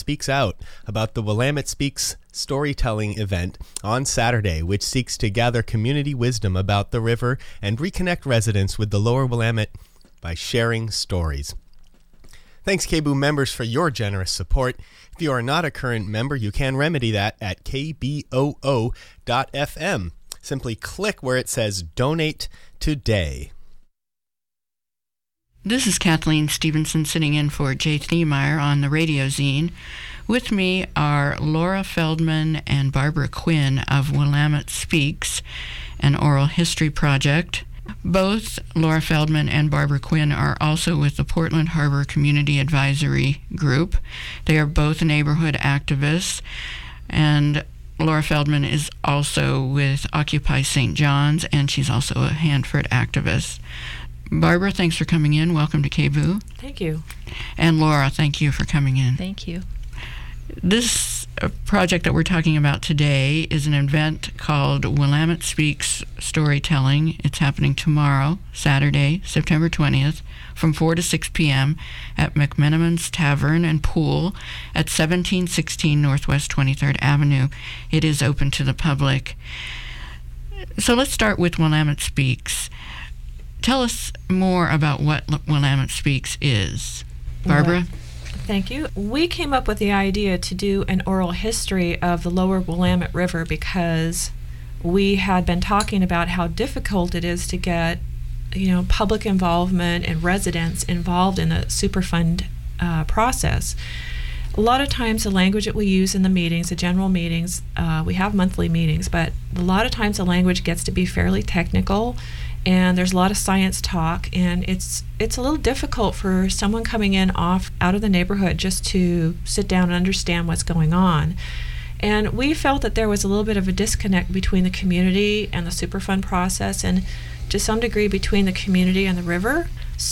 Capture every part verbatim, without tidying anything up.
Speaks Out about the Willamette Speaks storytelling event on Saturday, which seeks to gather community wisdom about the river and reconnect residents with the Lower Willamette by sharing stories. Thanks, K B O O members, for your generous support. If you are not a current member, you can remedy that at k b o o dot f m. Simply click where it says Donate Today. This is Kathleen Stevenson sitting in for Jay Thiemeyer on the Radio Zine. With me are Laura Feldman and Barbara Quinn of Willamette Speaks, an oral history project. Both Laura Feldman and Barbara Quinn are also with the Portland Harbor Community Advisory Group. They are both neighborhood activists, and Laura Feldman is also with Occupy Saint John's, and she's also a Hanford activist. Barbara, thanks for coming in. Welcome to K B O O. Thank you. And Laura, thank you for coming in. Thank you. This uh, project that we're talking about today is an event called Willamette Speaks Storytelling. It's happening tomorrow, Saturday, September twentieth, from four to six p.m. at McMenamin's Tavern and Pool at seventeen sixteen Northwest twenty-third Avenue. It is open to the public. So let's start with Willamette Speaks. Tell us more about what Willamette Speaks is. Barbara? Well, thank you. We came up with the idea to do an oral history of the Lower Willamette River because we had been talking about how difficult it is to get, you know, public involvement and residents involved in the Superfund uh, process. A lot of times the language that we use in the meetings, the general meetings, uh, we have monthly meetings, but a lot of times the language gets to be fairly technical, and there's a lot of science talk, and it's it's a little difficult for someone coming in off out of the neighborhood just to sit down and understand what's going on. And we felt that there was a little bit of a disconnect between the community and the Superfund process, and to some degree between the community and the river.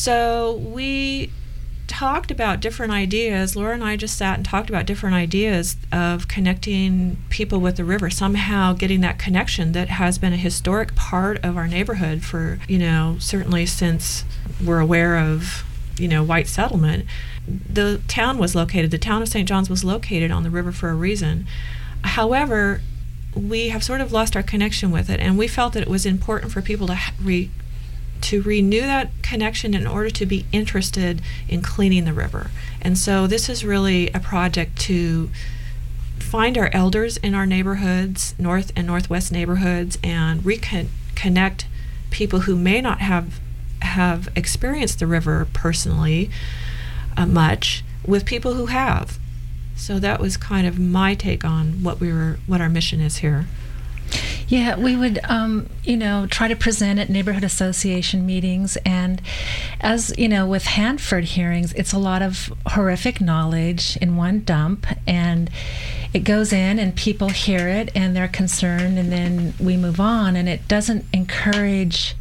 So we talked about different ideas. Laura and I just sat and talked about different ideas of connecting people with the river, somehow getting that connection that has been a historic part of our neighborhood for, you know, certainly since we're aware of, you know, white settlement. The town was located, the town of Saint John's was located on the river for a reason. However, we have sort of lost our connection with it, and we felt that it was important for people to re to renew that connection in order to be interested in cleaning the river. And so this is really a project to find our elders in our neighborhoods, north and northwest neighborhoods, and reconnect people who may not have have experienced the river personally uh, much with people who have. So that was kind of my take on what we were, what our mission is here. Yeah, we would, um, you know, try to present at neighborhood association meetings. And as, you know, with Hanford hearings, it's a lot of horrific knowledge in one dump. And it goes in and people hear it and they're concerned, and then we move on. And it doesn't encourage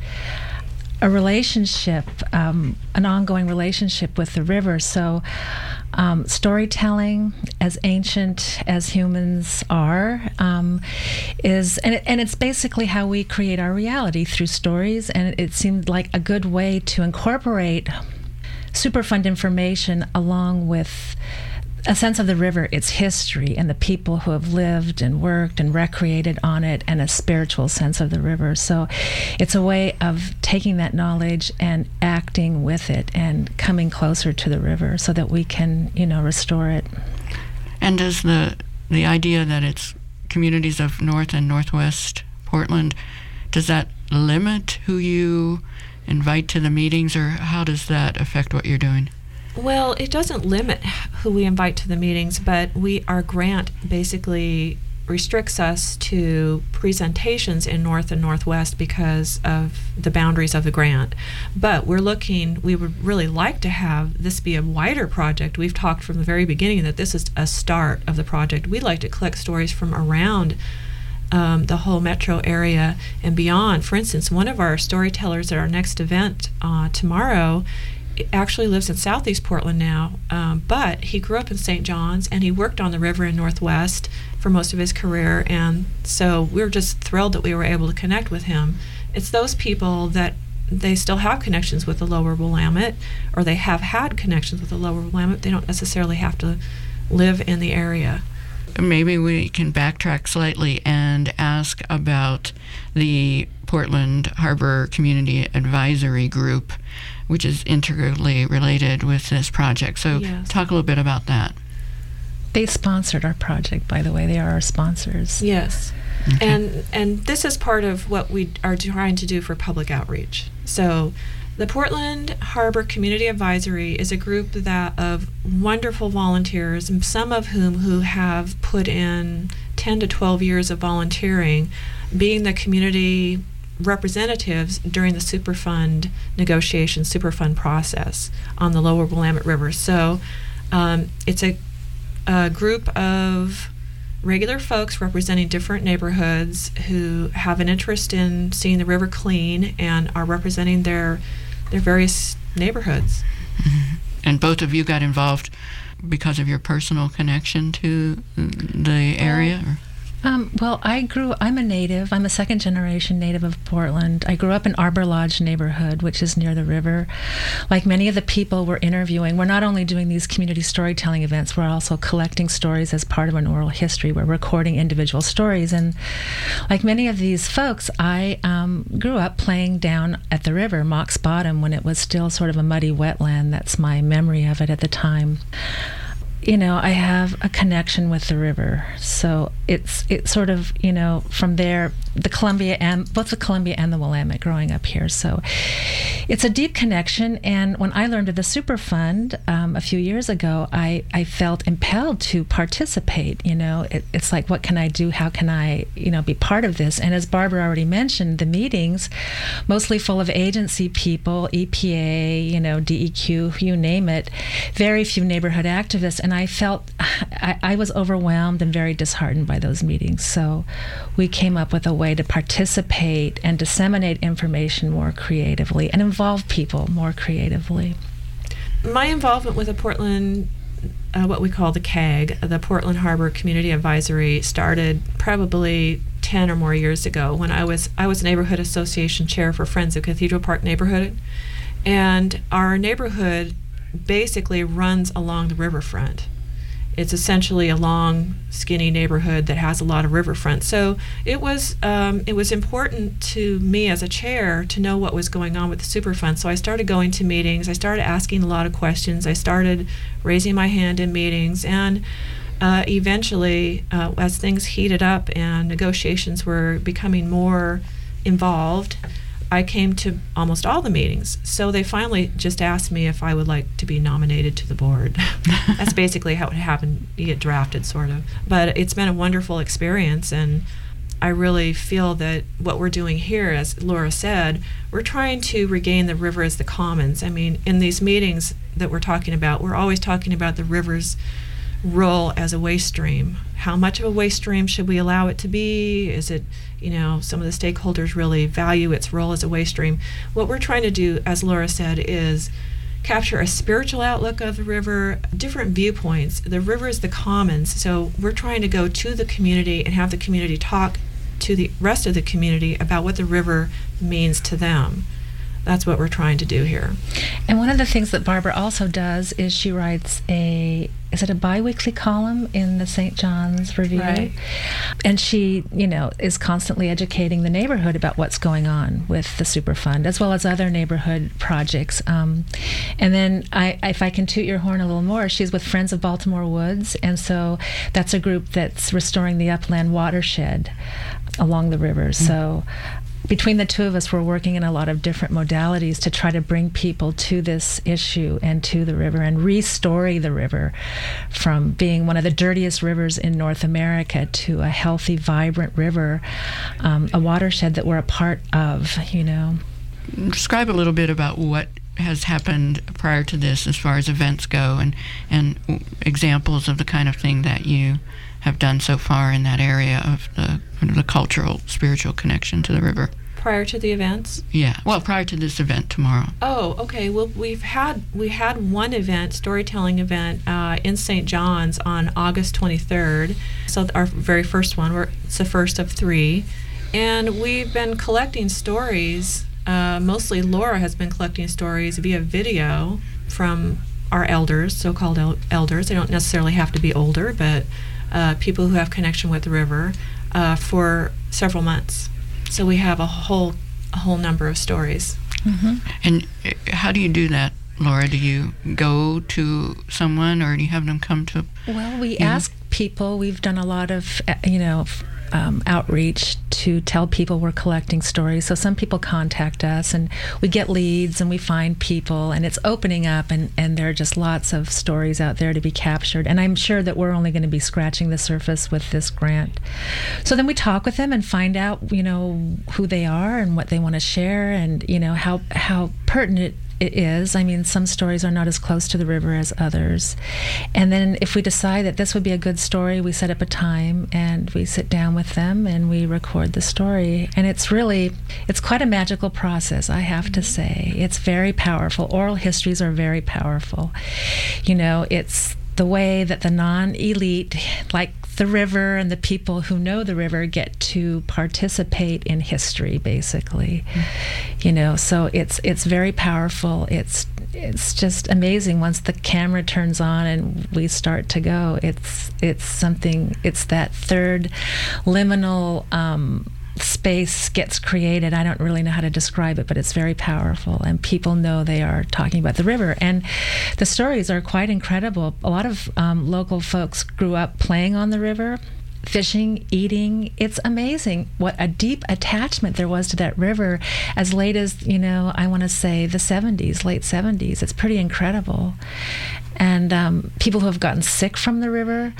a relationship, um, an ongoing relationship with the river. So um, storytelling, as ancient as humans are, um, is, and, it, and it's basically how we create our reality, through stories. And it, it seemed like a good way to incorporate Superfund information along with a sense of the river, its history, and the people who have lived and worked and recreated on it, and a spiritual sense of the river. So it's a way of taking that knowledge and acting with it and coming closer to the river so that we can, you know, restore it. And does the the idea that it's communities of North and Northwest Portland, does that limit who you invite to the meetings, or how does that affect what you're doing? Well, it doesn't limit who we invite to the meetings, but we our grant basically restricts us to presentations in North and Northwest because of the boundaries of the grant. But we're looking, we would really like to have this be a wider project. We've talked from the very beginning that this is a start of the project. We'd like to collect stories from around um, the whole metro area and beyond. For instance, one of our storytellers at our next event uh, tomorrow actually lives in Southeast Portland now, um, but he grew up in Saint John's and he worked on the river in Northwest for most of his career, and so we were just thrilled that we were able to connect with him. It's those people that they still have connections with the Lower Willamette, or they have had connections with the Lower Willamette. They don't necessarily have to live in the area. Maybe we can backtrack slightly and ask about the Portland Harbor Community Advisory Group, which is integrally related with this project. So Yes. talk a little bit about that. They sponsored our project, by the way. They are our sponsors. Yes. Okay. And and this is part of what we are trying to do for public outreach. So the Portland Harbor Community Advisory is a group that of wonderful volunteers, and some of whom who have put in ten to twelve years of volunteering, being the community representatives during the Superfund negotiation, Superfund process on the Lower Willamette River. So um, it's a, a group of regular folks representing different neighborhoods who have an interest in seeing the river clean and are representing their their various neighborhoods. Mm-hmm. And both of you got involved because of your personal connection to the area? Or? Um, well, I grew, I'm a native, I'm a second generation native of Portland. I grew up in Arbor Lodge neighborhood, which is near the river. Like many of the people we're interviewing, we're not only doing these community storytelling events, we're also collecting stories as part of an oral history. We're recording individual stories. And like many of these folks, I um, grew up playing down at the river, Mock's Bottom, when it was still sort of a muddy wetland. That's my memory of it at the time. You know, I have a connection with the river, so it's it's sort of, you know, from there, the Columbia and both the Columbia and the Willamette growing up here. So it's a deep connection. And when I learned of the Superfund um, a few years ago, I, I felt impelled to participate. You know, it, it's like, what can I do? How can I, you know, be part of this? And as Barbara already mentioned, the meetings, mostly full of agency people, E P A, you know, D E Q, you name it, very few neighborhood activists. And I felt I, I was overwhelmed and very disheartened by those meetings. So we came up with a way to participate and disseminate information more creatively and involve people more creatively. My involvement with the Portland, uh, what we call the C A G, the Portland Harbor Community Advisory, started probably ten or more years ago when I was I was neighborhood association chair for Friends of Cathedral Park neighborhood, and our neighborhood basically runs along the riverfront. It's essentially a long, skinny neighborhood that has a lot of riverfront. So it was um, it was important to me as a chair to know what was going on with the Superfund. So I started going to meetings. I started asking a lot of questions. I started raising my hand in meetings. And uh, eventually, uh, as things heated up and negotiations were becoming more involved, I came to almost all the meetings. So they finally just asked me if I would like to be nominated to the board. That's basically how it happened. You get drafted, sort of. But it's been a wonderful experience, and I really feel that what we're doing here, as Laura said, we're trying to regain the river as the commons. I mean, in these meetings that we're talking about, we're always talking about the river's role as a waste stream. How much of a waste stream should we allow it to be? Is it, you know, some of the stakeholders really value its role as a waste stream. What we're trying to do, as Laura said, is capture a spiritual outlook of the river, different viewpoints. The river is the commons, so we're trying to go to the community and have the community talk to the rest of the community about what the river means to them. That's what we're trying to do here. And one of the things that Barbara also does is she writes a, is it a bi-weekly column in the Saint John's Review? Right. And she, you know, is constantly educating the neighborhood about what's going on with the Superfund, as well as other neighborhood projects. Um, and then, I, if I can toot your horn a little more, she's with Friends of Baltimore Woods, and so that's a group that's restoring the upland watershed along the river. Mm-hmm. So between the two of us, we're working in a lot of different modalities to try to bring people to this issue and to the river and restory the river from being one of the dirtiest rivers in North America to a healthy, vibrant river, um, a watershed that we're a part of, you know. Describe a little bit about what has happened prior to this as far as events go, and, and examples of the kind of thing that you have done so far in that area of the, the cultural, spiritual connection to the river. Prior to the events? Yeah, well, prior to this event tomorrow. Oh, okay. Well, we've had we had one event, storytelling event, uh, in Saint John's on August twenty-third. So our very first one. We're, it's the first of three, and we've been collecting stories. Uh, mostly, Laura has been collecting stories via video from our elders, so-called el- elders. They don't necessarily have to be older, but uh, people who have connection with the river uh, for several months. So we have a whole a whole number of stories. Mm-hmm. And how do you do that, Laura? Do you go to someone, or do you have them come to? Well, we you? ask people. We've done a lot of, you know, um, outreach to tell people we're collecting stories. So some people contact us, and we get leads, and we find people, and it's opening up, and, and there are just lots of stories out there to be captured. And I'm sure that we're only going to be scratching the surface with this grant. So then we talk with them and find out, you know, who they are and what they want to share, and, you know, how how pertinent it is. I mean, some stories are not as close to the river as others. And then if we decide that this would be a good story, we set up a time and we sit down with them and we record the story. And it's really, it's quite a magical process, I have mm-hmm. to say. It's very powerful. Oral histories are very powerful. You know, it's the way that the non-elite, like the river and the people who know the river, get to participate in history, basically. Mm-hmm. You know, so it's it's very powerful. It's it's just amazing once the camera turns on and we start to go. It's it's something. It's that third liminal um, space gets created. I don't really know how to describe it, but it's very powerful, and people know they are talking about the river. And the stories are quite incredible. A lot of um, local folks grew up playing on the river, fishing, eating. It's amazing what a deep attachment there was to that river as late as, you know, I want to say the seventies, late seventies. It's pretty incredible. And um, people who have gotten sick from the river.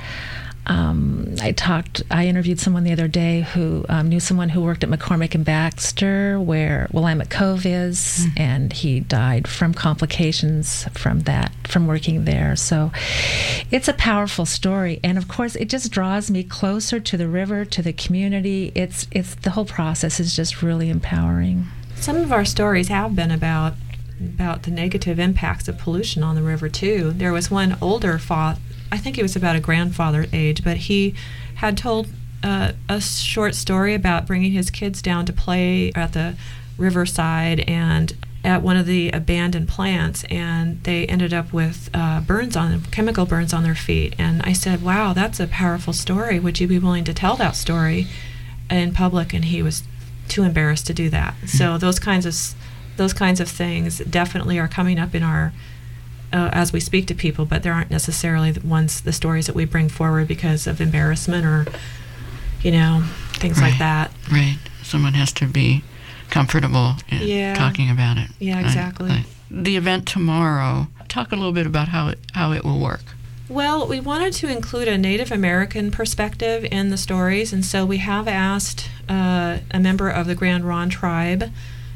Um, I talked, I interviewed someone the other day who um, knew someone who worked at McCormick and Baxter, where Willamette Cove is, mm. and he died from complications from that, from working there. So it's a powerful story. And of course, it just draws me closer to the river, to the community. It's, it's, the whole process is just really empowering. Some of our stories have been about, about the negative impacts of pollution on the river, too. There was one older father, I think he was about a grandfather age, but he had told uh, a short story about bringing his kids down to play at the riverside and at one of the abandoned plants, and they ended up with uh, burns on chemical burns on their feet. And I said, wow, that's a powerful story. Would you be willing to tell that story in public? And he was too embarrassed to do that. Mm-hmm. So those kinds of those kinds of things definitely are coming up in our Uh, as we speak to people, but there aren't necessarily the ones, the stories that we bring forward because of embarrassment or, you know, things right. like that. Right. Someone has to be comfortable in yeah. talking about it. Yeah, exactly. I, I, the event tomorrow, talk a little bit about how it, how it will work. Well, we wanted to include a Native American perspective in the stories, and so we have asked uh, a member of the Grand Ronde tribe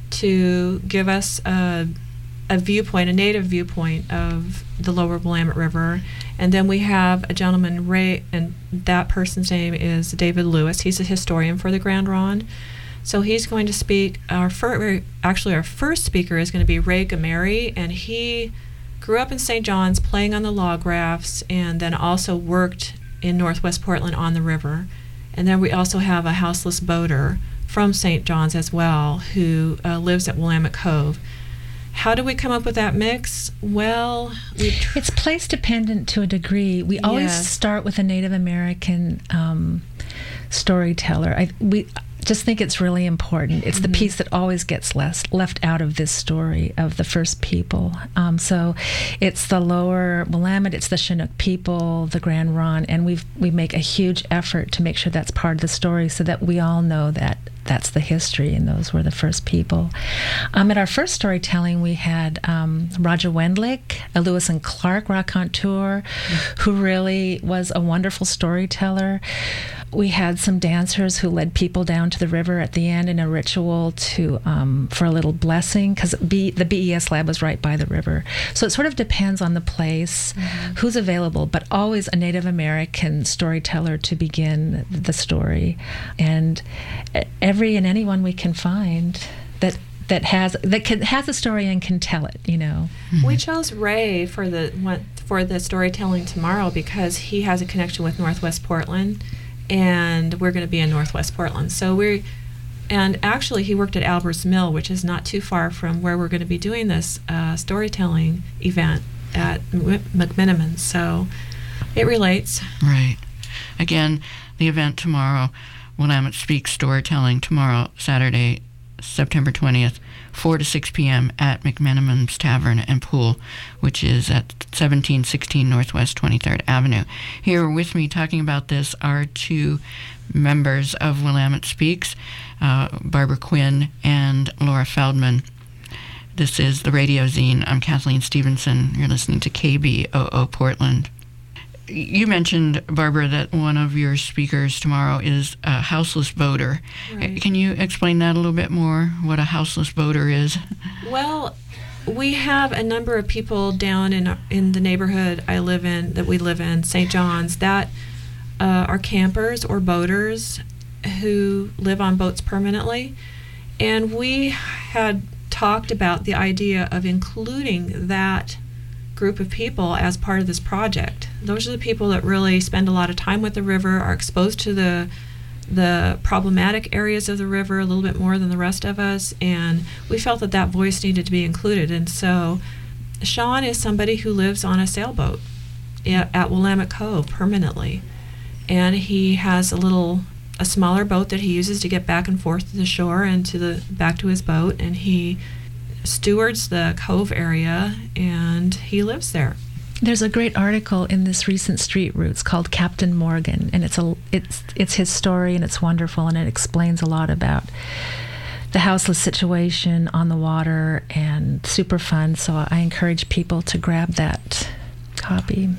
to give us a a viewpoint, a native viewpoint of the lower Willamette River. And then we have a gentleman, Ray, and that person's name is David Lewis. He's a historian for the Grand Ronde. So he's going to speak. Our fir- Actually, our first speaker is going to be Ray Gameri, and he grew up in Saint John's playing on the log rafts and then also worked in Northwest Portland on the river. And then we also have a houseless boater from Saint John's as well who uh, lives at Willamette Cove. How do we come up with that mix? Well, we tr- it's place dependent to a degree. We always yes. start with a Native American um, storyteller. I, we just think it's really important. It's mm-hmm. the piece that always gets less, left out of this story of the first people. Um, so it's the lower Willamette, it's the Chinook people, the Grand Ronde, and we we make a huge effort to make sure that's part of the story so that we all know that that's the history and those were the first people. Um, at our first storytelling, we had um, Roger Wendlick, a Lewis and Clark raconteur, mm-hmm. who really was a wonderful storyteller. We had some dancers who led people down to the river at the end in a ritual to um, for a little blessing, because B, the B E S lab was right by the river. So it sort of depends on the place, mm-hmm. who's available, but always a Native American storyteller to begin the story. And every and anyone we can find that that has that can, has a story and can tell it, you know. Mm-hmm. We chose Ray for the one, for the storytelling tomorrow because he has a connection with Northwest Portland. And we're going to be in Northwest Portland. So we're, and actually he worked at Albert's Mill, which is not too far from where we're going to be doing this uh, storytelling event at McMenamin. So it relates. Right. Again, the event tomorrow, Willamette Speaks Storytelling, tomorrow, Saturday, September twentieth, four to six p.m. at McMenamin's Tavern and Pool, which is at seventeen sixteen Northwest twenty-third Avenue. Here with me talking about this are two members of Willamette Speaks, uh, Barbara Quinn and Laura Feldman. This is the Radio Zine. I'm Kathleen Stevenson. You're listening to K B O O Portland. You mentioned, Barbara, that one of your speakers tomorrow is a houseless boater. Right. Can you explain that a little bit more, what a houseless boater is? Well, we have a number of people down in in the neighborhood I live in, that we live in, Saint John's, that uh, are campers or boaters who live on boats permanently. And we had talked about the idea of including that group of people as part of this project. Those are the people that really spend a lot of time with the river, are exposed to the the problematic areas of the river a little bit more than the rest of us, and we felt that that voice needed to be included. And so Sean is somebody who lives on a sailboat at, at Willamette Cove permanently, and he has a little a smaller boat that he uses to get back and forth to the shore and to the back to his boat, and he stewards the cove area, and he lives there. There's a great article in this recent Street Roots called Captain Morgan, and it's a it's it's his story, and it's wonderful, and it explains a lot about the houseless situation on the water, and super fun. So I encourage people to grab that copy.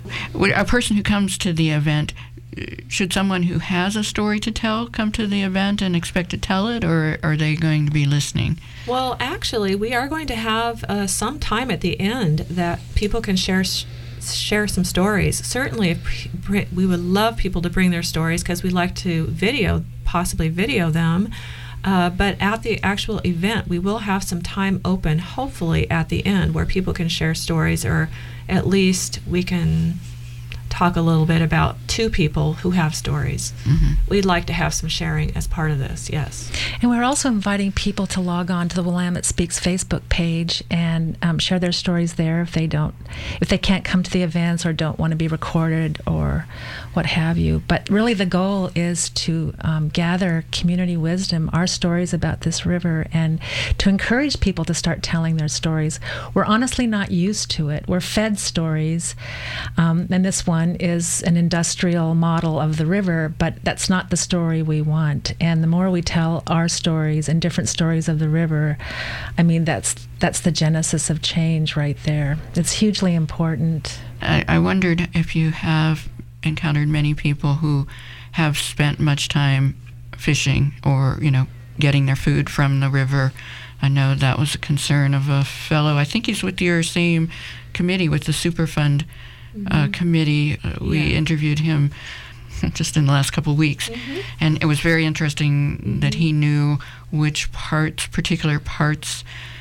A person who comes to the event, should someone who has a story to tell come to the event and expect to tell it, or are they going to be listening? Well, actually, we are going to have uh, some time at the end that people can share share some stories. Certainly, if, we would love people to bring their stories because we like to video, possibly video them. Uh, but at the actual event, we will have some time open, hopefully at the end, where people can share stories, or at least we can talk a little bit about two people who have stories. Mm-hmm. We'd like to have some sharing as part of this, yes. And we're also inviting people to log on to the Willamette Speaks Facebook page and um, share their stories there if they don't, if they can't come to the events or don't want to be recorded or what have you. But really the goal is to um, gather community wisdom, our stories about this river, and to encourage people to start telling their stories. We're honestly not used to it. We're fed stories, um, and this one is an industrial model of the river, but that's not the story we want. And the more we tell our stories and different stories of the river, I mean, that's that's the genesis of change right there. It's hugely important. I, I wondered if you have encountered many people who have spent much time fishing or, you know, getting their food from the river. I know that was a concern of a fellow, I think he's with your same committee, with the Superfund Mm-hmm. Uh, committee. Uh, we yeah. interviewed him just in the last couple of weeks, mm-hmm. and it was very interesting mm-hmm. that he knew which parts, particular parts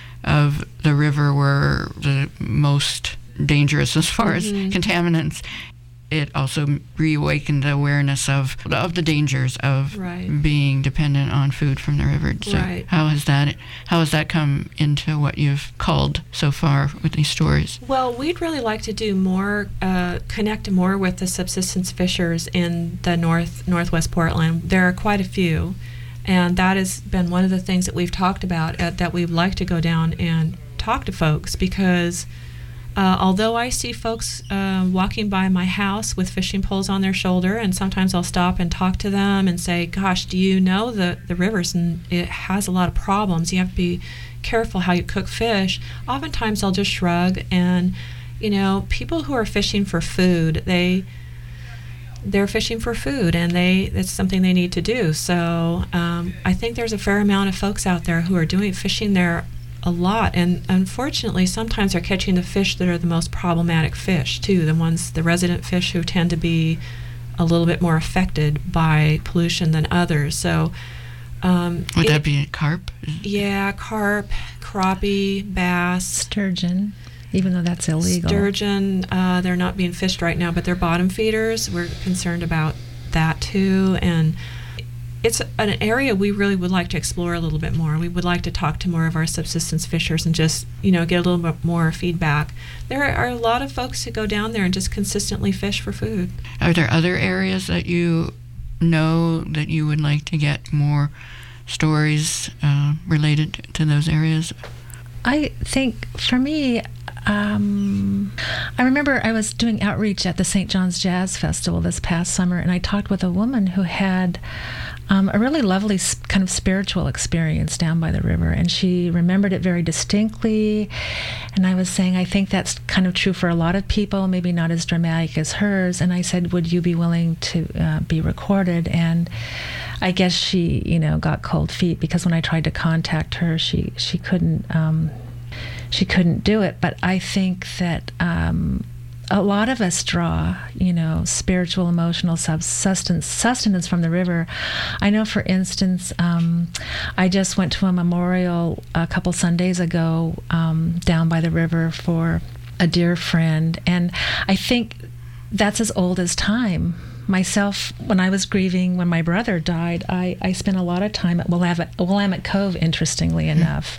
of the river were the most dangerous as far mm-hmm. as contaminants. It also reawakened the awareness of of the dangers of right. being dependent on food from the river. So right. how has that how has that come into what you've called so far with these stories? Well, we'd really like to do more, uh, connect more with the subsistence fishers in the north northwest Portland. There are quite a few, and that has been one of the things that we've talked about, uh, that we'd like to go down and talk to folks, because Uh, although I see folks uh, walking by my house with fishing poles on their shoulder, and sometimes I'll stop and talk to them and say, gosh, do you know the, the rivers, and it has a lot of problems. You have to be careful how you cook fish. Oftentimes I'll just shrug, and, you know, people who are fishing for food, they, they're fishing for food, and they it's something they need to do. So um, I think there's a fair amount of folks out there who are doing fishing there a lot, and unfortunately sometimes they're catching the fish that are the most problematic fish too, the ones, the resident fish who tend to be a little bit more affected by pollution than others. So um, would it, that be carp? Yeah, carp, crappie, bass, sturgeon, even though that's illegal. Sturgeon, uh, they're not being fished right now, but they're bottom feeders. We're concerned about that too. And it's an area we really would like to explore a little bit more. We would like to talk to more of our subsistence fishers and just, you know, get a little bit more feedback. There are a lot of folks who go down there and just consistently fish for food. Are there other areas that you know that you would like to get more stories uh, related to those areas? I think for me, um, I remember I was doing outreach at the Saint John's Jazz Festival this past summer, and I talked with a woman who had um, a really lovely kind of spiritual experience down by the river, and she remembered it very distinctly. And I was saying, I think that's kind of true for a lot of people, maybe not as dramatic as hers. And I said, would you be willing to uh, be recorded? And I guess she, you know, got cold feet, because when I tried to contact her, she she couldn't um, she couldn't do it. But I think that um, a lot of us draw, you know, spiritual, emotional sustenance sustenance from the river. I know, for instance, um, I just went to a memorial a couple Sundays ago um, down by the river for a dear friend, and I think that's as old as time. Myself, when I was grieving when my brother died, I, I spent a lot of time at Willamette, Willamette Cove, interestingly enough.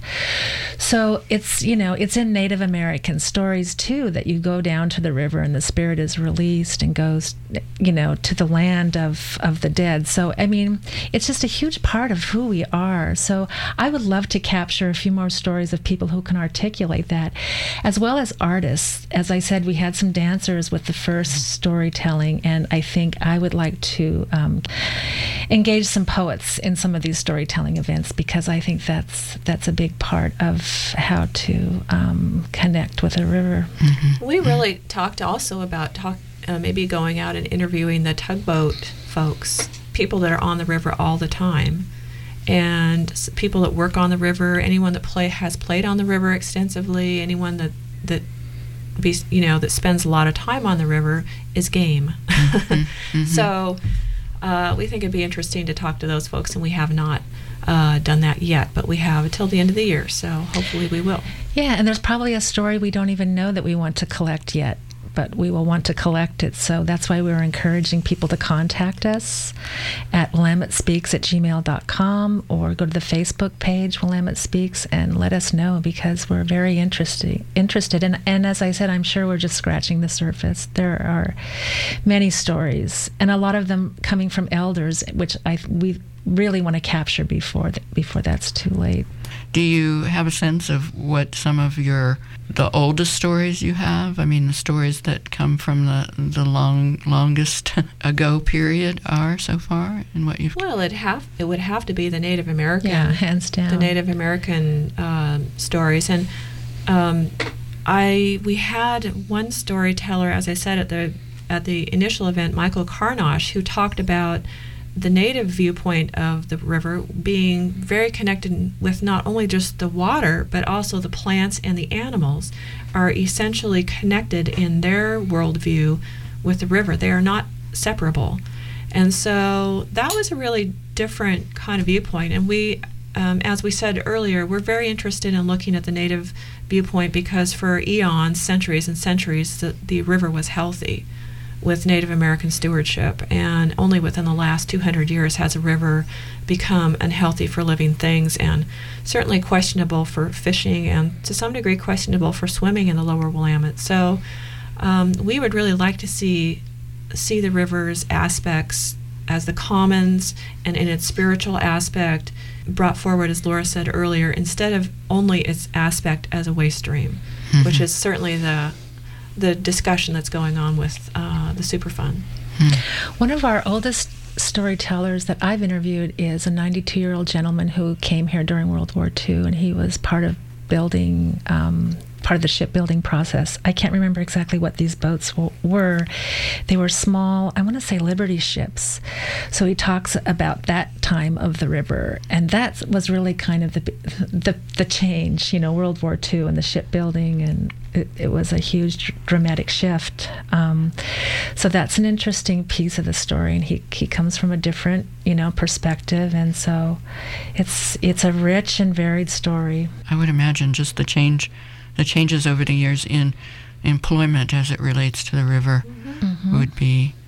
So it's, you know, it's in Native American stories, too, that you go down to the river and the spirit is released and goes, you know, to the land of, of the dead. So, I mean, it's just a huge part of who we are. So I would love to capture a few more stories of people who can articulate that, as well as artists. As I said, we had some dancers with the first storytelling, and I think I would like to um, engage some poets in some of these storytelling events, because I think that's that's a big part of how to um, connect with a river. Mm-hmm. We really talked also about talk, uh, maybe going out and interviewing the tugboat folks, people that are on the river all the time, and s- people that work on the river, anyone that play has played on the river extensively, anyone that that Be, you know, that spends a lot of time on the river is game. Mm-hmm. Mm-hmm. So uh, we think it'd be interesting to talk to those folks, and we have not uh, done that yet, but we have until the end of the year, so hopefully we will. Yeah, and there's probably a story we don't even know that we want to collect yet, but we will want to collect it. So that's why we're encouraging people to contact us at willamette speaks at gmail dot com, or go to the Facebook page, Willamette Speaks, and let us know, because we're very interested. interested. And, and as I said, I'm sure we're just scratching the surface. There are many stories, and a lot of them coming from elders, which I we really want to capture before th- before that's too late. Do you have a sense of what some of your the oldest stories you have? I mean, the stories that come from the the long longest ago period are so far, and what you've. Well, it have it would have to be the Native American, yeah, hands down, the Native American um, stories, and um, I we had one storyteller, as I said at the at the initial event, Michael Carnosh, who talked about the native viewpoint of the river being very connected with not only just the water, but also the plants and the animals are essentially connected in their worldview with the river. They are not separable. And so that was a really different kind of viewpoint. And we, um, as we said earlier, we're very interested in looking at the native viewpoint, because for eons, centuries and centuries, the, the river was healthy with Native American stewardship, and only within the last two hundred years has a river become unhealthy for living things, and certainly questionable for fishing, and to some degree questionable for swimming in the lower Willamette. So um, we would really like to see see the river's aspects as the commons and in its spiritual aspect brought forward, as Laura said earlier, instead of only its aspect as a waste stream, mm-hmm. which is certainly the the discussion that's going on with uh, the Superfund. Hmm. One of our oldest storytellers that I've interviewed is a ninety-two-year-old gentleman who came here during World War Two, and he was part of building, um, part of the shipbuilding process. I can't remember exactly what these boats w- were. They were small, I want to say Liberty ships. So he talks about that time of the river, and that was really kind of the the, the change, you know, World War Two and the shipbuilding, and it, it was a huge dramatic shift. Um, so that's an interesting piece of the story, and he, he comes from a different, you know, perspective, and so it's it's a rich and varied story. I would imagine just the change, the changes over the years in employment as it relates to the river mm-hmm. would be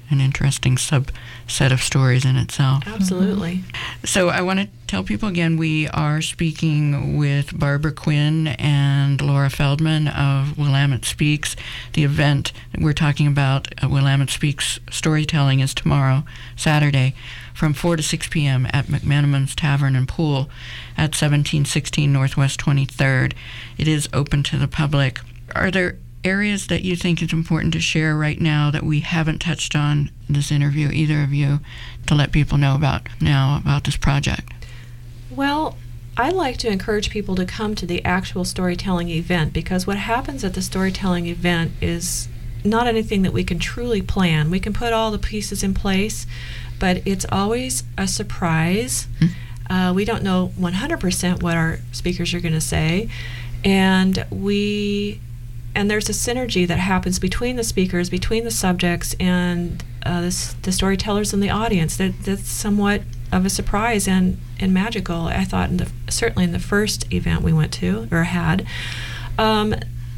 an interesting subset of stories in itself. Absolutely. So I want to tell people again, we are speaking with Barbara Quinn and Laura Feldman of Willamette Speaks. The event that we're talking about, uh, Willamette Speaks Storytelling, is tomorrow, Saturday, from four to six p.m. at McManaman's Tavern and Pool at seventeen sixteen Northwest twenty-third. It is open to the public. Are there areas that you think it's important to share right now that we haven't touched on in this interview, either of you, to let people know about now about this project? Well, I like to encourage people to come to the actual storytelling event, because what happens at the storytelling event is not anything that we can truly plan. We can put all the pieces in place, but it's always a surprise. Mm-hmm. Uh, we don't know one hundred percent what our speakers are going to say, and we and there's a synergy that happens between the speakers, between the subjects, and uh, the, the storytellers and the audience. That that's somewhat of a surprise and, and magical, I thought, in the, certainly in the first event we went to or had. Um,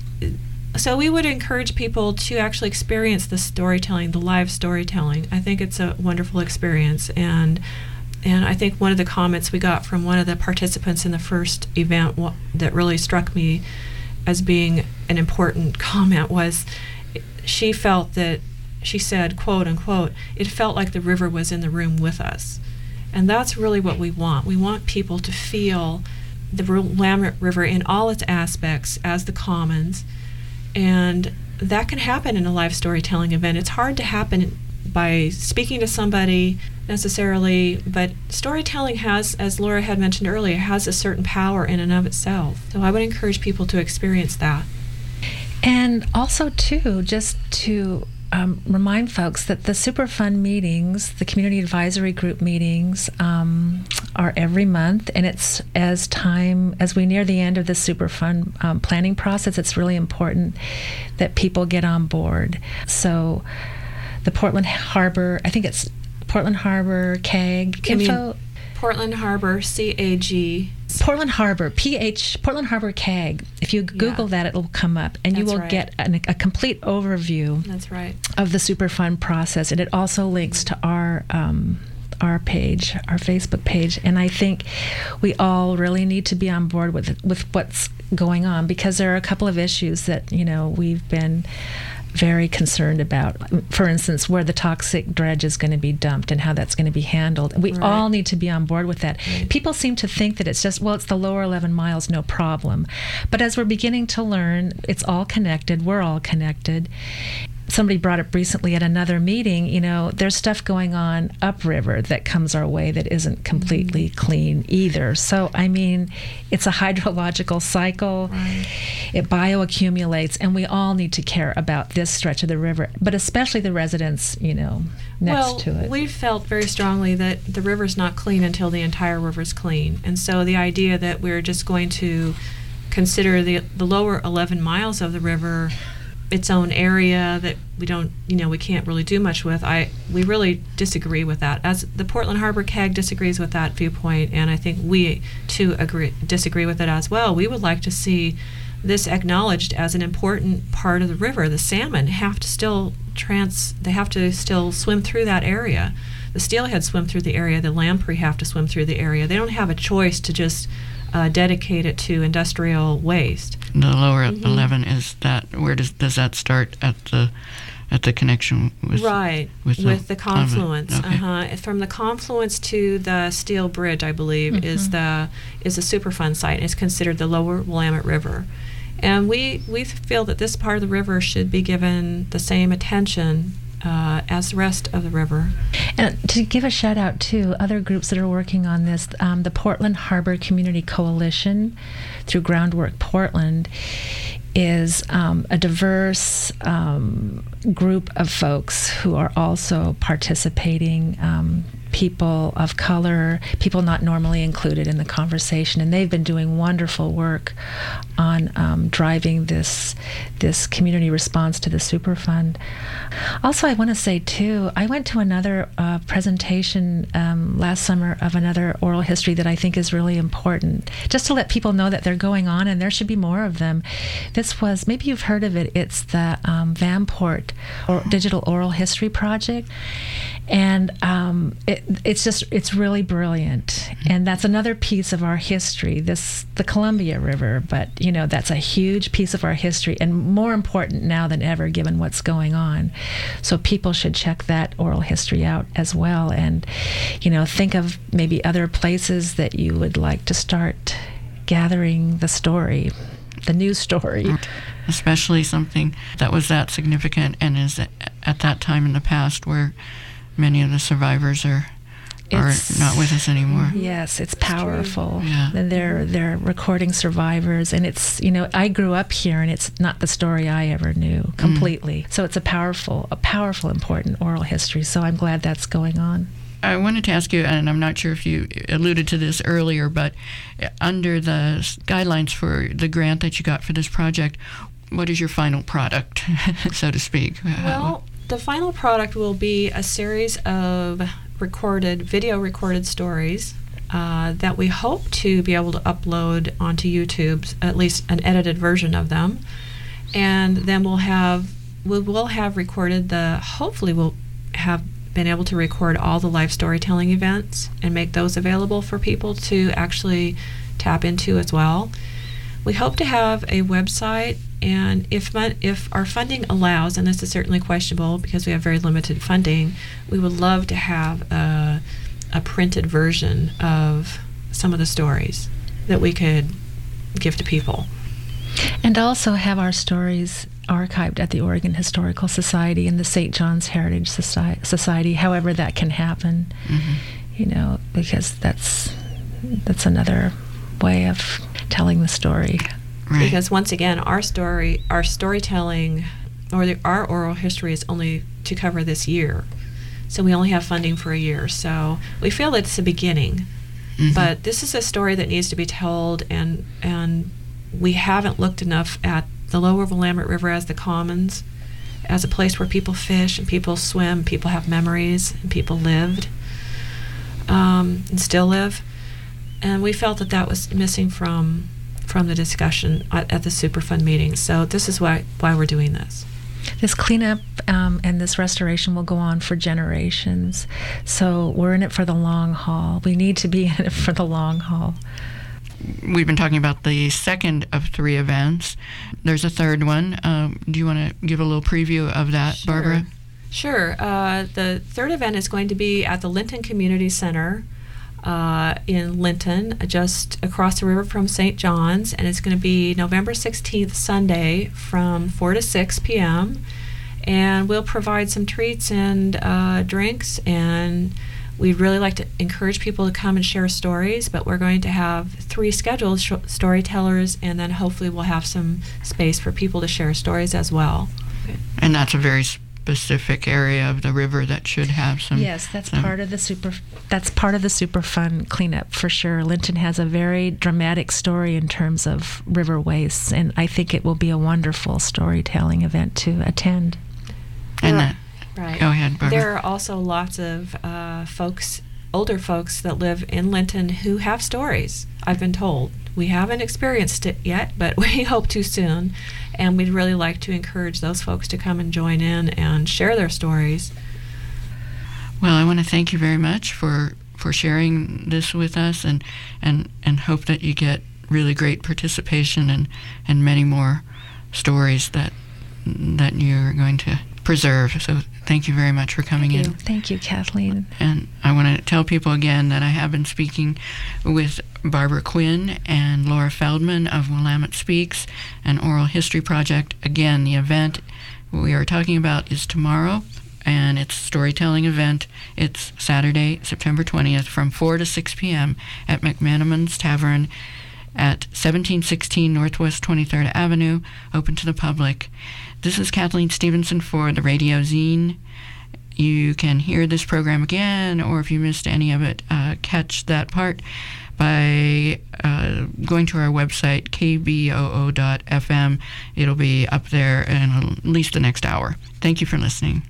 so we would encourage people to actually experience the storytelling, the live storytelling. I think it's a wonderful experience, and and I think one of the comments we got from one of the participants in the first event w- that really struck me as being an important comment was she felt that, she said, quote unquote, it felt like the river was in the room with us. And that's really what we want. We want people to feel the Willamette River in all its aspects as the commons, and that can happen in a live storytelling event. It's hard to happen by speaking to somebody necessarily, but storytelling has, as Laura had mentioned earlier, has a certain power in and of itself. So I would encourage people to experience that. And also, too, just to um, remind folks that the Superfund meetings, the community advisory group meetings, um, are every month, and it's as time as we near the end of the Superfund um, planning process, it's really important that people get on board. So the Portland Harbor, I think it's Portland Harbor C A G I info. mean, Portland Harbor C A G. Portland Harbor, P H, Portland Harbor C A G. If you Google Yeah. that, it'll come up, and you That's will right. get an, a complete overview That's right. of the Superfund process, and it also links to our um, our page, our Facebook page. And I think we all really need to be on board with with what's going on, because there are a couple of issues that, you know, we've been very concerned about. For instance, where the toxic dredge is going to be dumped and how that's going to be handled. We Right. all need to be on board with that. Right. People seem to think that it's just, well, it's the lower eleven miles, no problem. But as we're beginning to learn, it's all connected. We're all connected. Somebody brought up recently at another meeting, you know, there's stuff going on upriver that comes our way that isn't completely mm-hmm. clean either. So, I mean, it's a hydrological cycle. Right. It bioaccumulates, and we all need to care about this stretch of the river, but especially the residents, you know, next well, to it. We felt very strongly that the river's not clean until the entire river's clean. And so the idea that we're just going to consider the the lower eleven miles of the river its own area that we don't, you know, we can't really do much with, I we really disagree with that. As the Portland Harbor C A G disagrees with that viewpoint, and I think we too agree disagree with it as well. We would like to see this acknowledged as an important part of the river. The salmon have to still trans they have to still swim through that area. The steelhead swim through the area, the lamprey have to swim through the area. They don't have a choice to just uh, dedicate it to industrial waste. The lower Mm-hmm. eleven, is that, where does does that start at the at the connection with right with, with the, the confluence? Okay. Uh-huh. From the confluence to the Steel Bridge, I believe, Mm-hmm. is the is a Superfund site, and it's considered the lower Willamette River. And we we feel that this part of the river should be given the same attention uh, as the rest of the river. And to give a shout out to other groups that are working on this, um, the Portland Harbor Community Coalition through Groundwork Portland is um, a diverse um, group of folks who are also participating. Um, people of color, people not normally included in the conversation, and they've been doing wonderful work on um, driving this this community response to the Superfund. Also, I want to say too, I went to another uh, presentation um, last summer of another oral history that I think is really important, just to let people know that they're going on, and there should be more of them. This was, maybe you've heard of it, it's the um, Vanport or Digital Oral History Project, and um, it, it's just, it's really brilliant, and that's another piece of our history, this, the Columbia River, but you know, that's a huge piece of our history, and more important now than ever given what's going on. So people should check that oral history out as well, and you know, think of maybe other places that you would like to start gathering the story, the news story. Especially something that was that significant and is at that time in the past where many of the survivors are are it's, not with us anymore. Yes, it's powerful. Yeah. And they're they're recording survivors, and it's, you know, I grew up here, and it's not the story I ever knew completely. Mm. So it's a powerful, a powerful, important oral history. So I'm glad that's going on. I wanted to ask you, and I'm not sure if you alluded to this earlier, but under the guidelines for the grant that you got for this project, what is your final product, so to speak? Well, the final product will be a series of recorded, video recorded stories uh, that we hope to be able to upload onto YouTube, at least an edited version of them. And then we'll have, we will have recorded the, hopefully we'll have been able to record all the live storytelling events and make those available for people to actually tap into as well. We hope to have a website, and if if our funding allows, and this is certainly questionable because we have very limited funding, we would love to have a, a printed version of some of the stories that we could give to people. And also have our stories archived at the Oregon Historical Society and the Saint John's Heritage Soci- Society, however that can happen, mm-hmm. you know, because that's that's another way of telling the story. Right. Because once again, our story, our storytelling, or the, our oral history is only to cover this year. So we only have funding for a year. So we feel that it's a beginning. Mm-hmm. But this is a story that needs to be told, and and we haven't looked enough at the Lower Willamette River as the commons, as a place where people fish and people swim, people have memories, and people lived, um, and still live. And we felt that that was missing from from the discussion at, at the Superfund meeting. So this is why why we're doing this. This cleanup um, and this restoration will go on for generations. So we're in it for the long haul. We need to be in it for the long haul. We've been talking about the second of three events. There's a third one. Um, do you want to give a little preview of that, Sure. Barbara? Sure. Uh, the third event is going to be at the Linton Community Center uh, in Linton, just across the river from Saint John's, and it's going to be November sixteenth, Sunday, from four to six p.m., and we'll provide some treats and uh, drinks, and we'd really like to encourage people to come and share stories, but we're going to have three scheduled sh- storytellers, and then hopefully we'll have some space for people to share stories as well. And that's a very specific area of the river that should have some. Yes, that's some part of the super. That's part of the Superfund cleanup for sure. Linton has a very dramatic story in terms of river wastes, and I think it will be a wonderful storytelling event to attend. And There that, are- right. Go ahead, Barbara. There are also lots of uh, folks, older folks that live in Linton who have stories, I've been told. We haven't experienced it yet, but we hope to soon. And we'd really like to encourage those folks to come and join in and share their stories. Well, I want to thank you very much for, for sharing this with us, and, and, and hope that you get really great participation and, and many more stories that that you're going to preserve. So thank you very much for coming Thank in. you. Thank you, Kathleen. And I want to tell people again that I have been speaking with Barbara Quinn and Laura Feldman of Willamette Speaks, an oral history project. Again, the event we are talking about is tomorrow, and it's a storytelling event. It's Saturday, September twentieth, from four to six p.m. at McManaman's Tavern at seventeen sixteen Northwest twenty-third Avenue, open to the public. This is Kathleen Stevenson for the Radio Zine. You can hear this program again, or if you missed any of it, uh, catch that part by uh, going to our website, k b o o dot f m. It'll be up there in at least the next hour. Thank you for listening.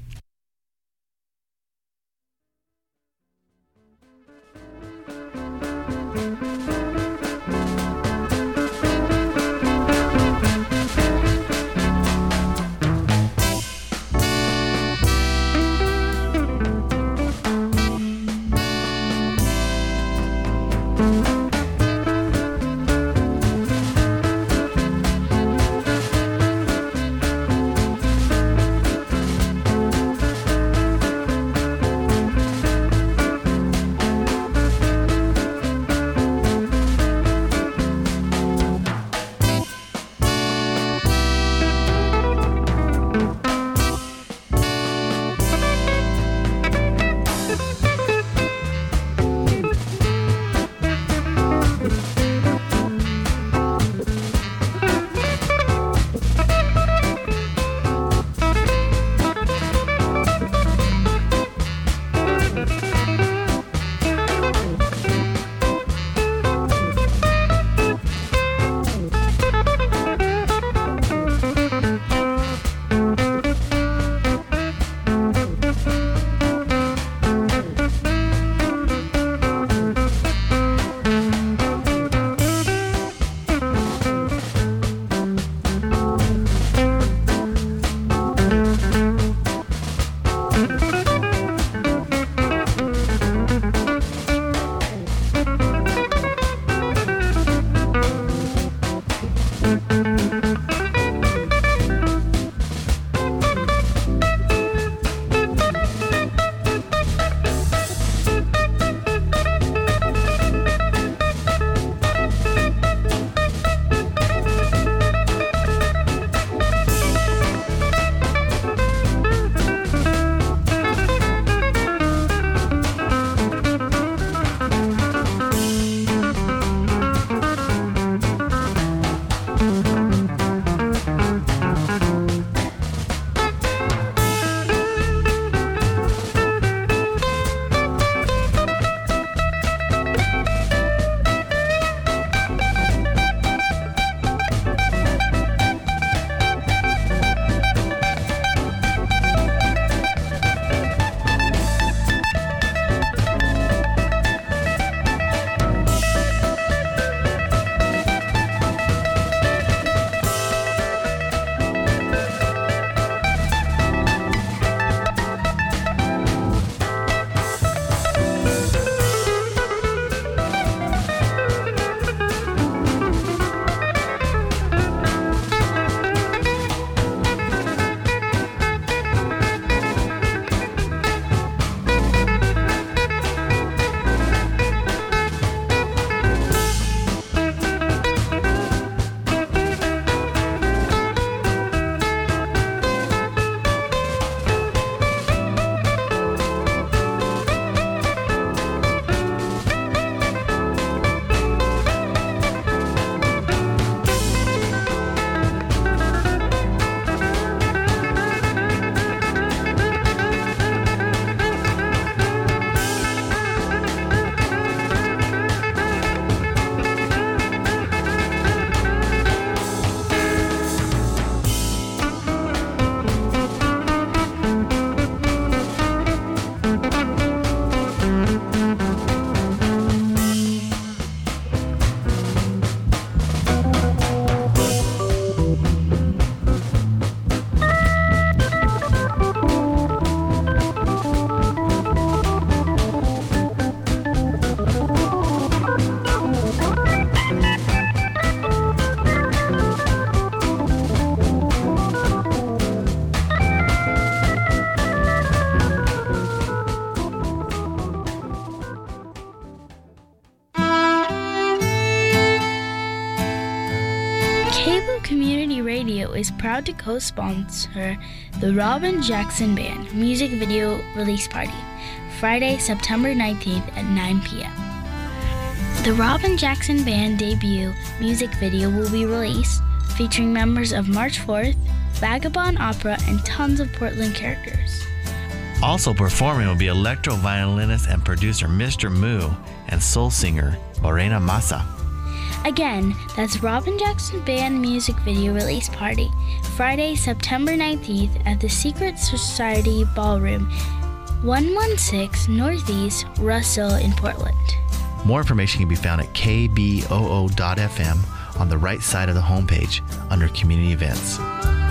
Radio is proud to co-sponsor the Robin Jackson Band music video release party, Friday, September nineteenth at nine p.m. The Robin Jackson Band debut music video will be released, featuring members of March fourth, Vagabond Opera, and tons of Portland characters. Also performing will be electro violinist and producer Mister Moo and soul singer Lorena Massa. Again, that's Robin Jackson Band music video release party, Friday, September nineteenth at the Secret Society Ballroom, one one six Northeast Russell in Portland. More information can be found at k b o o dot f m on the right side of the homepage under Community Events.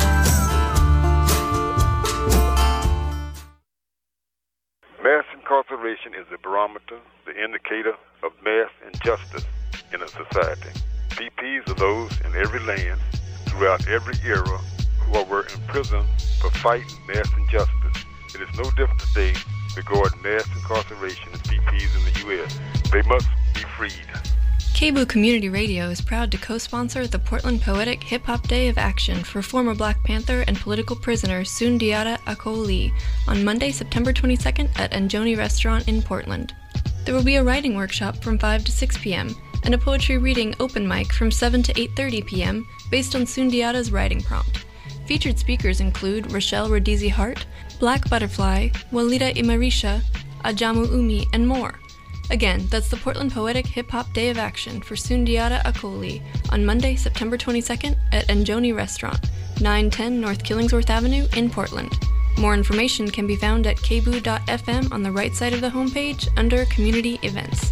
Mass incarceration is the barometer, the indicator of mass injustice in a society. C Ps are those in every land, throughout every era, who were in prison for fighting mass injustice. It is no different today regarding mass incarceration of C Ps in the U S. They must be freed. K B O O Community Radio is proud to co-sponsor the Portland Poetic Hip Hop Day of Action for former Black Panther and political prisoner Sundiata Acol Lee on Monday, September twenty-second at Anjoni Restaurant in Portland. There will be a writing workshop from five to six p.m. and a poetry reading open mic from seven to eight thirty p.m. based on Sundiata's writing prompt. Featured speakers include Rochelle Radizi Hart, Black Butterfly, Walida Imarisha, Ajamu Umi, and more. Again, that's the Portland Poetic Hip Hop Day of Action for Sundiata Acol Lee on Monday, September twenty-second at Anjoni Restaurant, nine ten North Killingsworth Avenue in Portland. More information can be found at k b o o dot f m on the right side of the homepage under Community Events.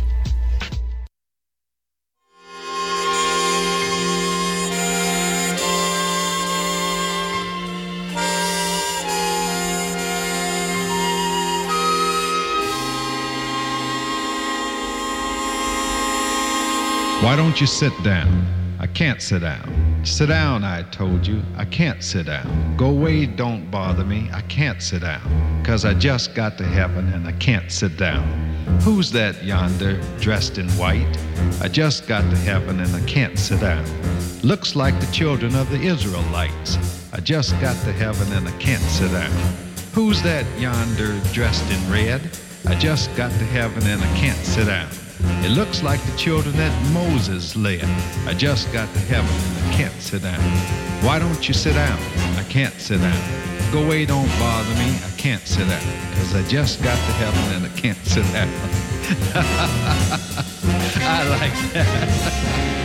Why don't you sit down? I can't sit down. Sit down, I told you. I can't sit down. Go away, don't bother me. I can't sit down. Cause I just got to heaven and I can't sit down. Who's that yonder, dressed in white? I just got to heaven and I can't sit down. Looks like the children of the Israelites. I just got to heaven and I can't sit down. Who's that yonder, dressed in red? I just got to heaven and I can't sit down. It looks like the children that Moses led. I just got to heaven and I can't sit down. Why don't you sit down? I can't sit down. Go away, don't bother me. I can't sit down. Cause I just got to heaven and I can't sit down. I like that.